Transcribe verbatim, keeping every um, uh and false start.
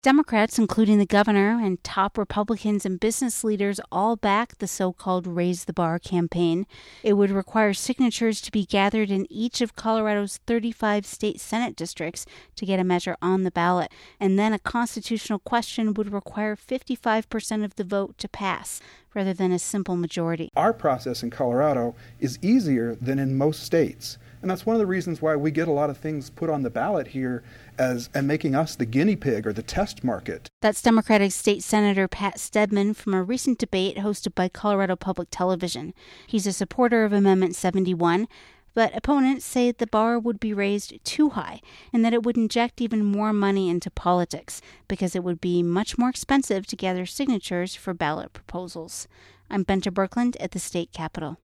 Democrats, including the governor and top Republicans and business leaders, all back the so-called Raise the Bar campaign. It would require signatures to be gathered in each of Colorado's thirty-five state Senate districts to get a measure on the ballot. And then a constitutional question would require fifty-five percent of the vote to pass, rather than a simple majority. Our process in Colorado is easier than in most states. And that's one of the reasons why we get a lot of things put on the ballot here as and making us the guinea pig or the test market. That's Democratic State Senator Pat Stedman from a recent debate hosted by Colorado Public Television. He's a supporter of Amendment seventy-one, but opponents say the bar would be raised too high and that it would inject even more money into politics because it would be much more expensive to gather signatures for ballot proposals. I'm Benta Birkeland at the state capitol.